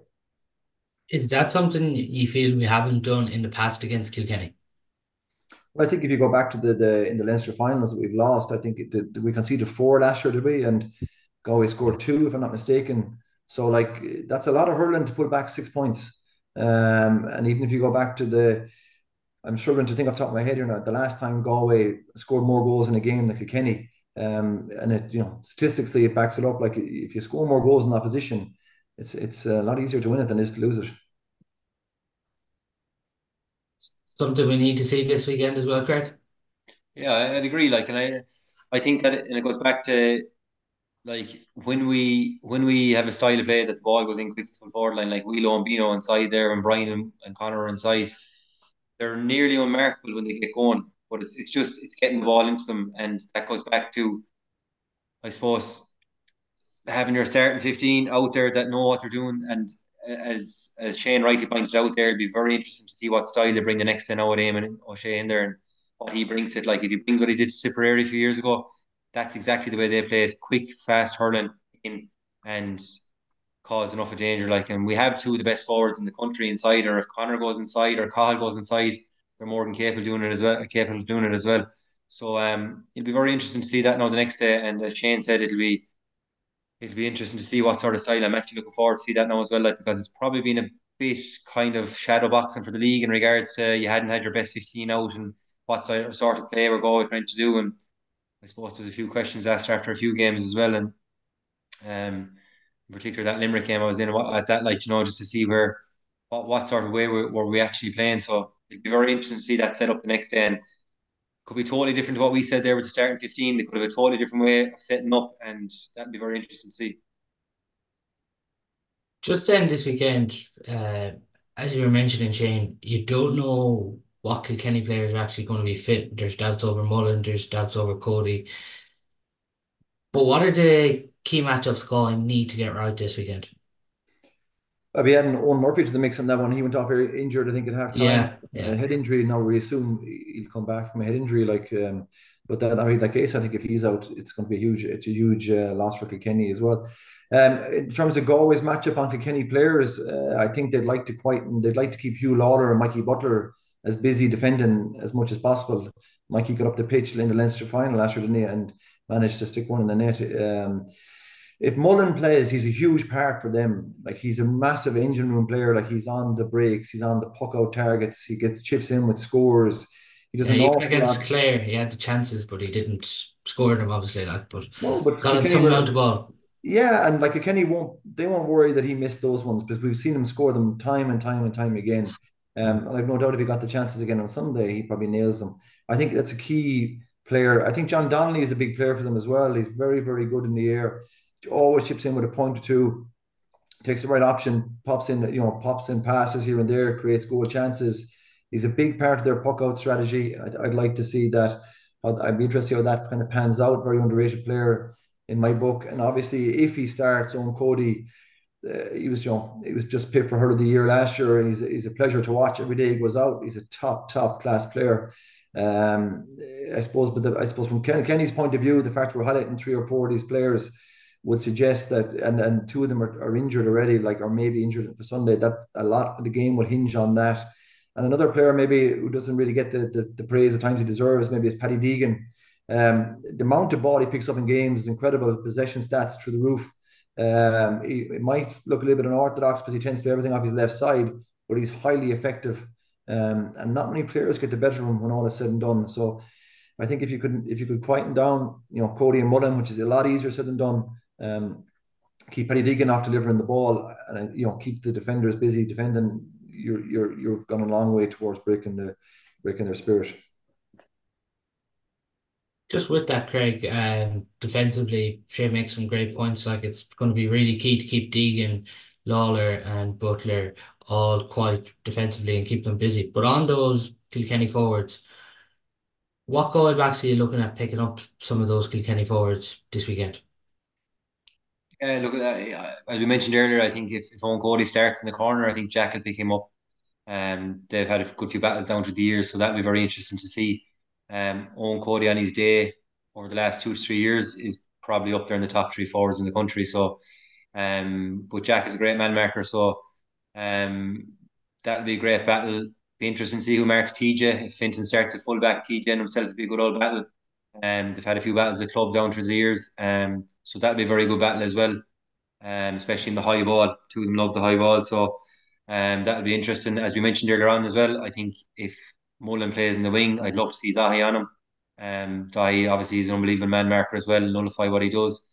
Is that something you feel we haven't done in the past against Kilkenny? Well, I think if you go back to the, the in the Leinster finals that we've lost, I think it, did, we conceded four last year, did we? And Galway scored two, if I'm not mistaken. So, like, that's a lot of hurling to pull back six points. Um, and even if you go back to the, I'm struggling to think off the top of my head here now, the last time Galway scored more goals in a game than Kilkenny. Um, and it, you know, statistically, it backs it up. Like, if you score more goals in opposition, it's it's a lot easier to win it than it is to lose it. Something we need to see this weekend as well, Craig? Yeah, I'd agree. Like, and I, I think that, it, and it goes back to, like, when we when we have a style of play that the ball goes in quick to the forward line, like Wheelo and Bino inside there, and Brian and, and Connor are inside, they're nearly unmarkable when they get going. But it's it's just it's getting the ball into them, and that goes back to, I suppose, having your starting fifteen out there that know what they're doing. And as as Shane rightly pointed out there, it'd be very interesting to see what style they bring the next ten out with Eamon O'Shea in there, and what he brings it. Like, if he brings what he did to Tipperary a few years ago, that's exactly the way they played: quick, fast hurling in, and cause enough of danger. Like, and we have two of the best forwards in the country inside, or if Connor goes inside or Cahill goes inside, they're more than capable of doing it as well. Capable of doing it as well. So um, it'll be very interesting to see that now the next day. And as Shane said, it'll be it'll be interesting to see what sort of style. I'm actually looking forward to see that now as well, like, because it's probably been a bit kind of shadow boxing for the league in regards to you hadn't had your best fifteen out and what sort of play we're going trying to do. And I suppose there's a few questions asked after a few games as well. And um, in particular, that Limerick game I was in at that, like, you know, just to see where what, what sort of way we, were we actually playing. So it'd be very interesting to see that set up the next day. And could be totally different to what we said there with the starting fifteen. They could have a totally different way of setting up, and that'd be very interesting to see. Just then this weekend, uh, as you were mentioning, Shane, you don't know what Kilkenny players are actually going to be fit. There's doubts over Mullen, there's doubts over Cody. But what are the key matchups going need to get right this weekend? Uh, we had an Owen Murphy to the mix on that one. He went off very injured, I think, at half time. Yeah, yeah. Uh, head injury. Now we assume he'll come back from a head injury. Like, um, but that, I mean, that case, I think if he's out, it's going to be a huge, it's a huge uh, loss for Kilkenny as well. Um, in terms of Galway's matchup on Kilkenny players, uh, I think they'd like to quite, they'd like to keep Hugh Lawler and Mikey Butler as busy defending as much as possible. Mikey got up the pitch in the Leinster final last year, didn't he, and managed to stick one in the net. Um, if Mullen plays, he's a huge part for them. Like, he's a massive engine room player. Like, he's on the breaks, he's on the puck out targets, he gets chips in with scores. He does Yeah, an even awful against lot. Clare, he had the chances, but he didn't score them, obviously, like, but No, but got in Kilkenny some amount were, of ball. yeah, and like Kenny won't, they won't worry that he missed those ones because we've seen him score them time and time and time again. Um, and I've no doubt if he got the chances again on Sunday, he probably nails them. I think that's a key player. I think John Donnelly is a big player for them as well. He's very, very good in the air. Always chips in with a point or two, takes the right option, pops in, you know, pops in passes here and there, creates goal chances. He's a big part of their puck out strategy. I'd, I'd like to see that. I'd, I'd be interested how that kind of pans out. Very underrated player in my book. And obviously, if he starts, Owen Cody, uh, he was, you know, he was just picked for Hurl of the Year last year, and he's, he's a pleasure to watch every day he goes out. He's a top, top class player. Um, I suppose, but the, I suppose from Ken, Kenny's point of view, the fact we're highlighting three or four of these players would suggest that, and, and two of them are, are injured already, like, or maybe injured for Sunday, that a lot of the game will hinge on that. And another player maybe who doesn't really get the, the, the praise at times he deserves maybe is Paddy Deegan. Um, the amount of ball he picks up in games is incredible. Possession stats through the roof. Um, he, it might look a little bit unorthodox because he tends to do everything off his left side, but he's highly effective. Um, and not many players get the better of him when all is said and done. So I think if you could if you could quieten down, you know, Cody and Mullen, which is a lot easier said than done, um, keep Paddy Deegan off delivering the ball, and you know, keep the defenders busy defending, you're you're you've gone a long way towards breaking the breaking their spirit. Just with that, Craig, um, defensively, Shay makes some great points. Like, it's going to be really key to keep Deegan, Lawler, and Butler all quite defensively and keep them busy. But on those Kilkenny forwards, what goal backs are you looking at picking up some of those Kilkenny forwards this weekend? Yeah, look at that. As we mentioned earlier, I think if, if Owen Cody starts in the corner, I think Jack will pick him up. Um, they've had a good few battles down through the years, so that'll be very interesting to see. Um, Owen Cody on his day over the last two to three years is probably up there in the top three forwards in the country. So, um, but Jack is a great man marker, so um, that'll be a great battle. Be interesting to see who marks T J. If Finton starts at fullback, T J and himself will be a good old battle. Um, they've had a few battles at club down through the years, um, so that'll be a very good battle as well. Um, especially in the high ball. Two of them love the high ball, so um, that'll be interesting. As we mentioned earlier on as well, I think if Mullen plays in the wing, I'd love to see Dahi on him. Um, Dahi obviously is an unbelievable man marker as well, nullify what he does.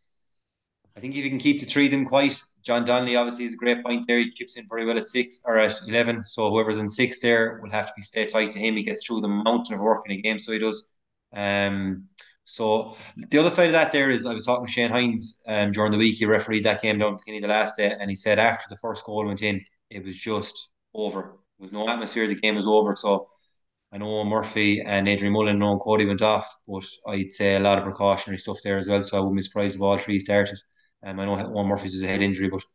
I think if you can keep the three of them quiet, John Donnelly obviously is a great point there. He chips in very well at six or at eleven. So whoever's in six there will have to be stay tight to him. He gets through the mountain of work in a game, so he does. Um, so the other side of that there is I was talking to Shane Hines um, during the week. He refereed that game down in the last day, and he said after the first goal went in, it was just over. There was no atmosphere. The game was over. So I know Murphy and Adrian Mullen and Cody went off, but I'd say a lot of precautionary stuff there as well. So I wouldn't be surprised if all three started. Um, I know Owen Murphy's is a head injury, but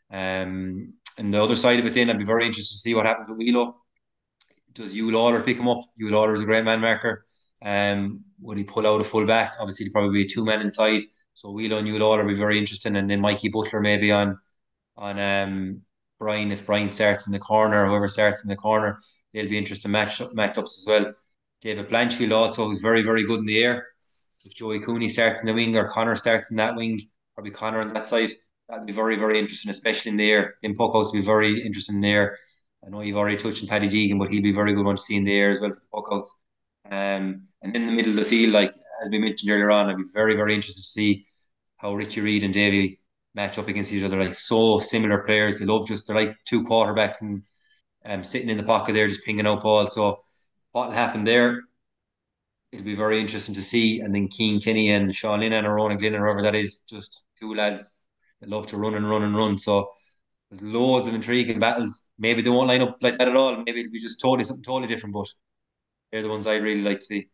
um, and the other side of it, then I'd be very interested to see what happens with Wheelo. Does Hugh Lawler pick him up? Hugh Lawler is a great man marker. Um, would he pull out a full back? Obviously, he'd probably be a two man inside. So Wheelo and Hugh Lawler will be very interesting, and then Mikey Butler maybe on on um Brian if Brian starts in the corner, or whoever starts in the corner, they'll be interesting match matchups as well. David Blanchfield also, who's very very good in the air. If Joey Cooney starts in the wing or Connor starts in that wing, probably Connor on that side, that'd be very, very interesting, especially in the air. Then puckouts will be very interesting in the air. I know you've already touched on Paddy Deegan, but he'll be a very good one to see in the air as well for the puckouts. Um, and in the middle of the field, like as we mentioned earlier on, I'd be very, very interested to see how Richie Reid and Davy match up against each other. Like so similar players. They love just, they're like two quarterbacks and um, sitting in the pocket there, just pinging out balls. So what will happen there? It'll be very interesting to see. And then Keane Kenny and Sean Linan or Ronan Glynn or whoever that is, just two lads that love to run and run and run. So there's loads of intriguing battles. Maybe they won't line up like that at all. Maybe it'll be just totally something totally different, but they're the ones I really like to see.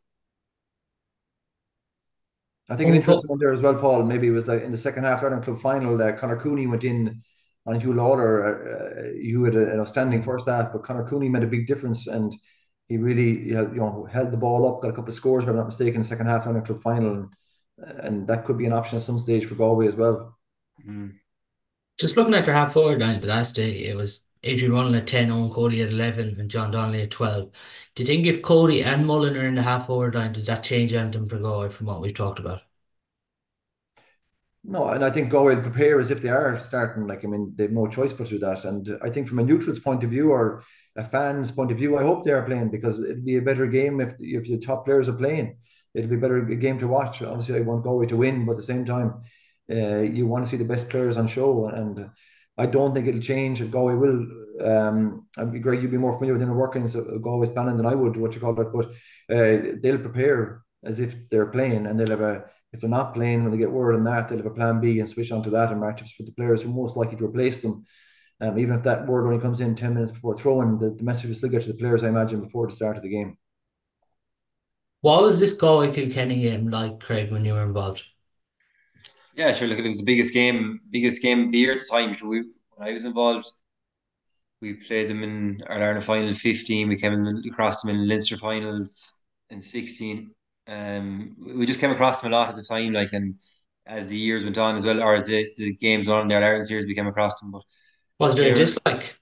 I think an interesting one there as well, Paul. Maybe it was uh, in the second half Ireland Club final. Uh, Conor Cooney went in on Hugh Lawler. Uh, Hugh had a, an outstanding first half, but Conor Cooney made a big difference, and he really, you know, held the ball up, got a couple of scores, if I'm not mistaken, in the second half Ireland Club final, and, and that could be an option at some stage for Galway as well. Mm. Just looking at their half forward line the last day, it was Adrian Mullen at ten, Owen Cody at eleven, and John Donnelly at twelve. Do you think if Cody and Mullen are in the half forward line, does that change anything for Galway from what we've talked about? No, and I think Galway will prepare as if they are starting. Like, I mean, they've no choice but to do that. And I think from a neutral's point of view or a fan's point of view, I hope they are playing, because it'd be a better game if if the top players are playing. It'll be a better game to watch. Obviously, I want Galway to win, but at the same time, uh, you want to see the best players on show. And I don't think it'll change. Galway will. Um, I'd be great. You'd be more familiar with the inner workings of Galway's planning than I would. What you call it, but uh, they'll prepare. as if they're playing, and they'll have a, if they're not playing, when they get word on that, they'll have a plan B and switch onto that and matchups for the players who are most likely to replace them. Um, even if that word only comes in ten minutes before throwing, the, the message will still get to the players, I imagine, before the start of the game. What was this Galway Kilkenny game like, Craig, when you were involved? Yeah, sure. Look, it was the biggest game, biggest game of the year at the time. We, when I was involved, we played them in our Ireland final in fifteen. We came in, across them in Leinster finals in sixteen. Um, we just came across them a lot at the time, like, and as the years went on as well, or as the, the games went on in the Ireland series, we came across them. But Was there a they're dislike?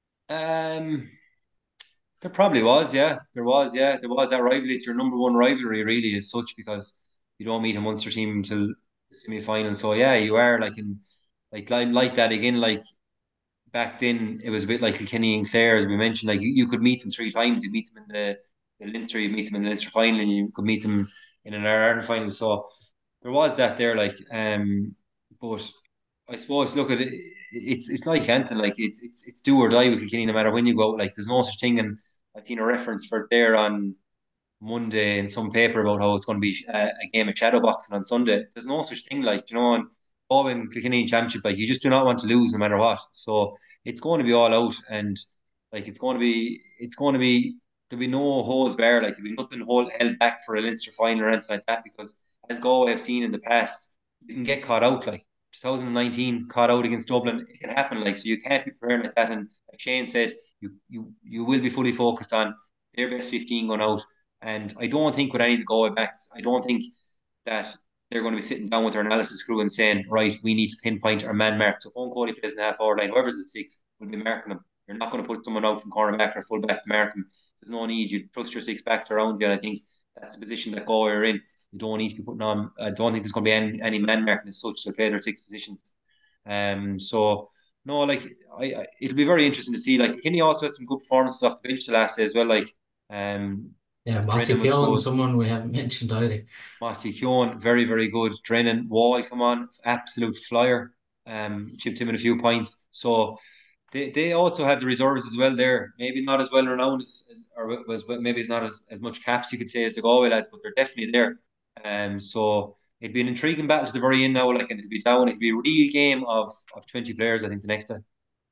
um, there probably was, yeah, there was, yeah, there was that rivalry. It's your number one rivalry, really, as such, because you don't meet a Munster team until the semi final. So yeah, you are like in like like, like that again, like back then it was a bit like Kilkenny and Clare, as we mentioned. Like you, you could meet them three times. You meet them in the, the Leinster, you meet them in the Leinster final, and you could meet them in an Ireland final. So there was that there, like, um, but I suppose look at it. It's it's like anything, like it's it's it's do or die with Kilkenny no matter when you go out. Like there's no such thing, and I've seen a reference for it there on Monday in some paper about how it's going to be a, a game of shadow boxing on Sunday. There's no such thing, like, you know, and all in Kilkenny Championship, like you just do not want to lose no matter what. So it's going to be all out, and like it's going to be, it's going to be, there'll be no holes bare, like there'll be nothing hold, held back for a Leinster final or anything like that, because as Galway have seen in the past, you can get caught out, like twenty nineteen caught out against Dublin. It can happen, like, so you can't be preparing like that. And like Shane said, you you you will be fully focused on their best fifteen going out. And I don't think with any of the Galway backs, I don't think that they're going to be sitting down with their analysis crew and saying, right, we need to pinpoint our man mark. So if Cody plays in the half hour line, whoever's at six will be marking them. You're not going to put someone out from cornerback or fullback to mark them. There's no need. You trust your six backs around you, and I think that's the position that Galway are in. You don't need to be putting on. I don't think there's going to be any, any man marking as such. They'll play their six positions. Um, so no, like I, I, it'll be very interesting to see. Like Kenny also had some good performances off the bench the last day as well. Like um, Yeah, Mossy Drennan was Keown, good. someone we haven't mentioned either. Mossy Keown, very, very good. Drennan, Wall, come on, absolute flyer. Um, chipped him in a few points. So they, they also have the reserves as well there. Maybe not as well renowned as, as or was maybe it's not as, as much caps you could say as the Galway lads, but they're definitely there. Um, so it'd be an intriguing battle to the very end now. Like, and it'd be down. It'd be a real game of of twenty players. I think the next day.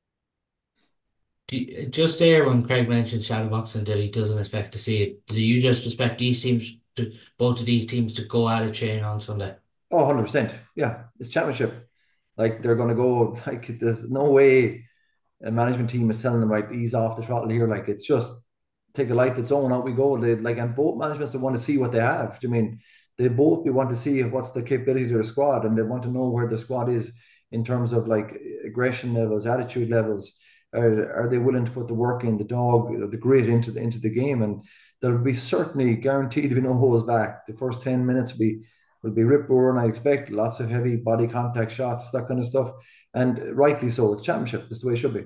Do you- just there when Craig mentioned shadowboxing that he doesn't expect to see it, do you just expect these teams to both of these teams to go at a chain on Sunday? Oh, one hundred percent. Yeah, it's championship. Like they're going to go, like, there's no way a management team is telling them, right, ease off the throttle here. Like, it's just take a life its own, out we go. They, like, and both managements want to see what they have. I mean, they both we want to see what's the capability of their squad, and they want to know where the squad is in terms of like aggression levels, attitude levels. Are, are they willing to put the work in, the dog, the grit into the into the game? And there'll be certainly guaranteed to be no holes back. The first ten minutes will be will be rip roaring, I expect. Lots of heavy body contact shots, that kind of stuff. And rightly so. It's championship. That's the way it should be.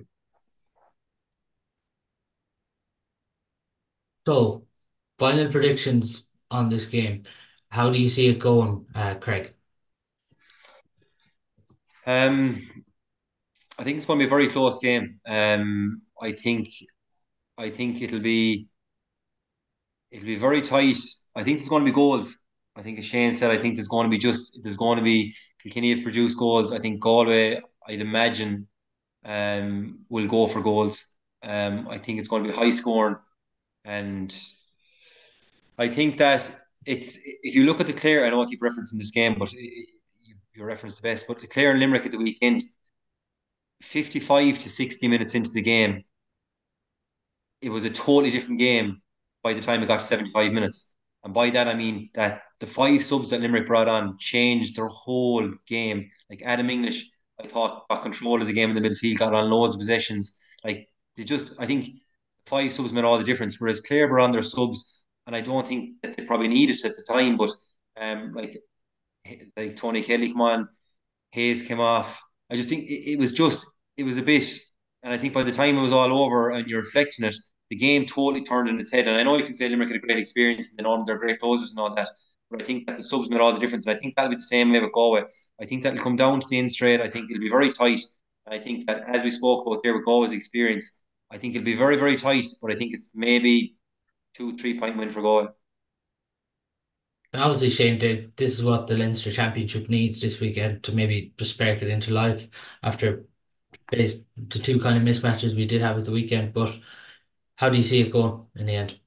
So, final predictions on this game. How do you see it going, uh, Craig? Um, I think it's going to be a very close game. Um, I think I think it'll be it'll be very tight. I think there's going to be goals. I think, as Shane said, I think there's going to be just there's going to be Kilkenny have produced goals. I think Galway, I'd imagine, um, will go for goals. Um, I think it's going to be high scoring, and I think that it's if you look at the Clare, I know I keep referencing this game, but you you referenced the best. But the Clare and Limerick at the weekend, fifty-five to sixty minutes into the game, it was a totally different game by the time it got to seventy-five minutes. And by that, I mean that the five subs that Limerick brought on changed their whole game. Like Adam English, I thought got control of the game in the midfield, got on loads of possessions. Like they just, I think five subs made all the difference. Whereas Clare were on their subs, and I don't think that they probably needed it at the time. But um, like like Tony Kelly come on, Hayes came off. I just think it, it was just it was a bit, and I think by the time it was all over and you're reflecting it, the game totally turned in its head. And I know you can say Limerick had a great experience and all they're great closers and all that, but I think that the subs made all the difference. And I think that'll be the same way with Galway. I think that'll come down to the end straight. I think it'll be very tight. And I think that as we spoke about there with Galway's experience, I think it'll be very, very tight. But I think it's maybe two, three point win for Galway. And obviously, Shane, they, this is what the Leinster Championship needs this weekend to maybe just spark it into life after phase the two kind of mismatches we did have at the weekend. But how do you see it going in the end?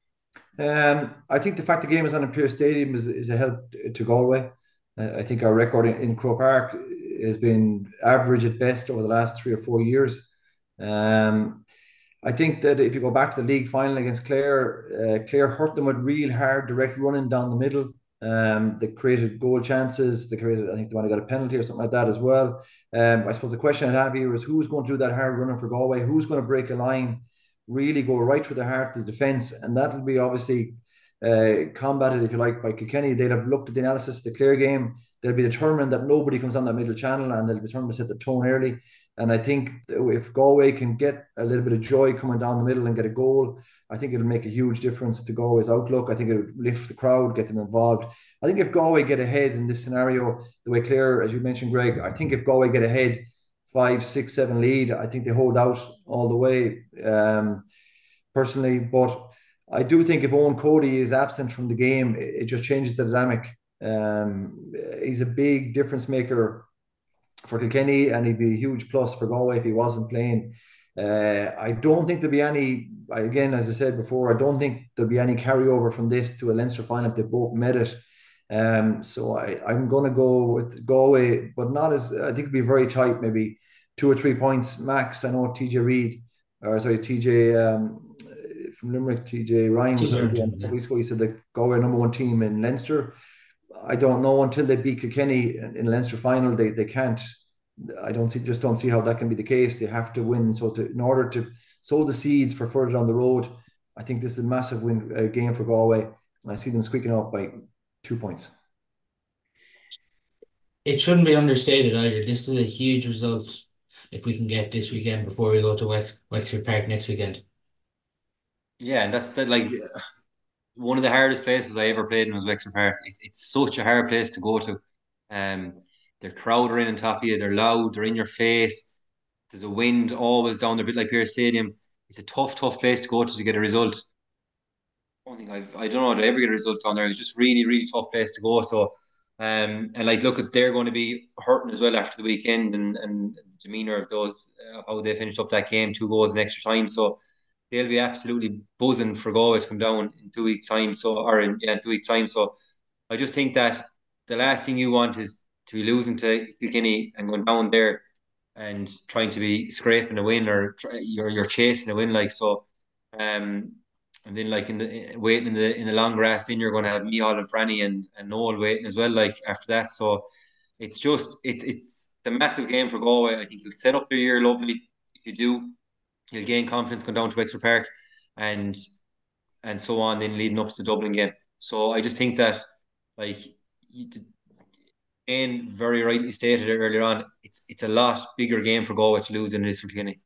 Um, I think the fact the game is on Imperial Stadium is, is a help to Galway. Uh, I think our record in, in Croke Park has been average at best over the last three or four years. Um, I think that if you go back to the league final against Clare, uh, Clare hurt them with real hard direct running down the middle. Um, they created goal chances. They created, I think they might have got a penalty or something like that as well. Um, I suppose the question I'd have here is who's going to do that hard running for Galway? Who's going to break a line, really go right through the heart of the defence? And that'll be obviously uh, combated, if you like, by Kilkenny. They'll have looked at the analysis of the Clare game. They'll be determined that nobody comes on that middle channel, and they'll be determined to set the tone early. And I think if Galway can get a little bit of joy coming down the middle and get a goal, I think it'll make a huge difference to Galway's outlook. I think it'll lift the crowd, get them involved. I think if Galway get ahead in this scenario, the way Clare, as you mentioned, Greg, I think if Galway get ahead five, six, seven lead, I think they hold out all the way, um, personally. But I do think if Owen Cody is absent from the game, it just changes the dynamic. Um, he's a big difference maker for Kilkenny, and he'd be a huge plus for Galway if he wasn't playing. Uh, I don't think there'll be any, again, as I said before, I don't think there'll be any carryover from this to a Leinster final if they both met it. Um, so I, I'm going to go with Galway, but not as, I think it'll be very tight, maybe two or three points max. I know T J Reid, or sorry, T J um, from Limerick, T J Ryan was on again a couple weeks ago. He said that Galway are number one team in Leinster. I don't know until they beat Kilkenny in, in Leinster final. They they can't. I don't see just don't see how that can be the case. They have to win. So to, in order to sow the seeds for further down the road, I think this is a massive win uh, game for Galway, and I see them squeaking out by two points. It shouldn't be understated either. This is a huge result if we can get this weekend before we go to Wex- Wexford Park next weekend. Yeah, and that's that. Like one of the hardest places I ever played in was Wexford Park. It's, it's such a hard place to go to. Um, the crowd are in on top of you. They're loud. They're in your face. There's a wind always down there, a bit like Pierce Stadium. It's a tough, tough place to go to to get a result. I don't think I've, I don't know how to ever get a result down there. It's just really, really tough place to go. So, um, and like, look, at they're going to be hurting as well after the weekend, and and the demeanor of those, of how they finished up that game, two goals in extra time. So they'll be absolutely buzzing for Galway to come down in two weeks' time. So, or in yeah, in two weeks' time. So, I just think that the last thing you want is to be losing to Kilkenny and going down there and trying to be scraping a win, or try, you're you're chasing a win, like so. Um, and then like in the waiting in the in the long grass, then you're going to have Mihal and Franny and and Noel waiting as well. Like after that, so it's just it's it's a massive game for Galway. I think it'll set up their year lovely. If you do, you'll gain confidence going down to Wexford Park, and and so on. Then leading up to the Dublin game. So I just think that like. Ian very rightly stated it earlier on, it's it's a lot bigger game for Galway to lose than it is for Kilkenny.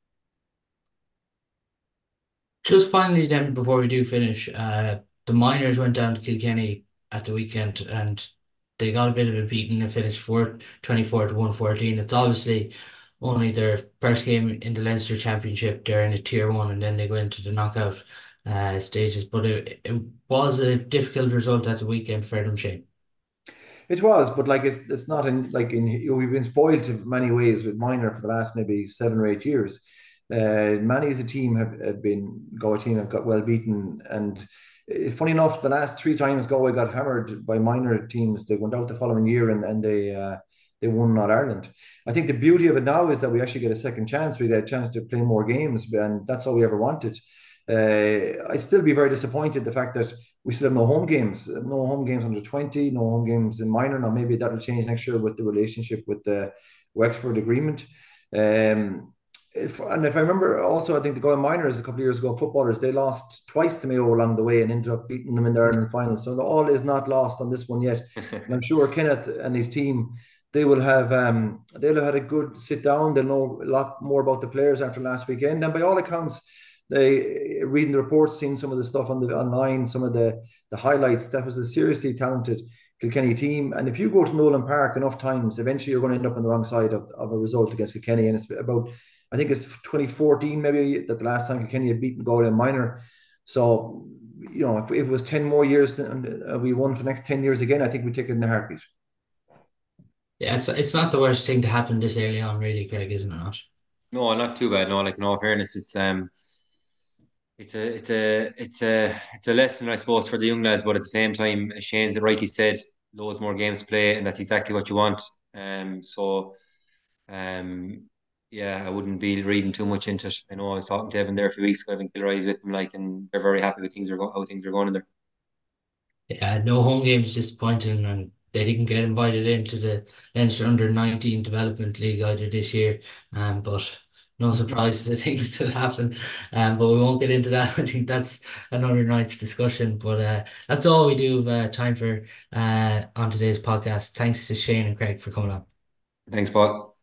Just finally, then, before we do finish, uh, the Miners went down to Kilkenny at the weekend and they got a bit of a beating and finished four, twenty-four to one fourteen. It's obviously only their first game in the Leinster Championship. They're in a tier one and then they go into the knockout uh, stages. But it, it was a difficult result at the weekend for them, Shane. It was, but like it's it's not in like in you know, we've been spoiled in many ways with Minor for the last maybe seven or eight years. Uh, many as a team have, have been Galway team have got well beaten, and uh, funny enough, the last three times Galway got hammered by minor teams, they went out the following year and and they uh, they won Not Ireland. I think the beauty of it now is that we actually get a second chance. We get a chance to play more games, and that's all we ever wanted. Uh, I'd still be very disappointed the fact that we still have no home games, no home games under twenty, no home games in minor. Now maybe that'll change next year with the relationship with the Wexford agreement. Um, if, and if I remember, also I think the Galway Miners a couple of years ago, footballers they lost twice to Mayo along the way and ended up beating them in the Ireland final. So all is not lost on this one yet. And I'm sure Kenneth and his team they will have um, they'll have had a good sit down. They'll know a lot more about the players after last weekend, and by all accounts they reading the reports, seeing some of the stuff on the online, some of the the highlights. That was a seriously talented Kilkenny team. And if you go to Nolan Park enough times, eventually you're going to end up on the wrong side of, of a result against Kilkenny. And it's about, I think it's twenty fourteen maybe that the last time Kilkenny had beaten Galway in minor. So you know, if, if it was ten more years and uh, we won for the next ten years again, I think we'd take it in a heartbeat. Yeah, it's it's not the worst thing to happen this early on, really, Craig, isn't it not? No, not too bad. No, like in all fairness, it's um, it's a, it's a, it's a, it's a lesson, I suppose, for the young lads. But at the same time, as Shane's rightly said, loads more games to play, and that's exactly what you want. Um, so, um, yeah, I wouldn't be reading too much into it. I know I was talking to Evan there a few weeks ago. Evan Kilroy's with them, like, and they're very happy with things are go- how things are going in there. Yeah, no home games disappointing, and they didn't get invited into the Leinster Under nineteen Development League either this year. Um, but no surprise the things still happen. Um, but we won't get into that. I think that's another night's discussion. But uh, that's all we do have uh, time for uh, on today's podcast. Thanks to Shane and Craig for coming on. Thanks, Paul.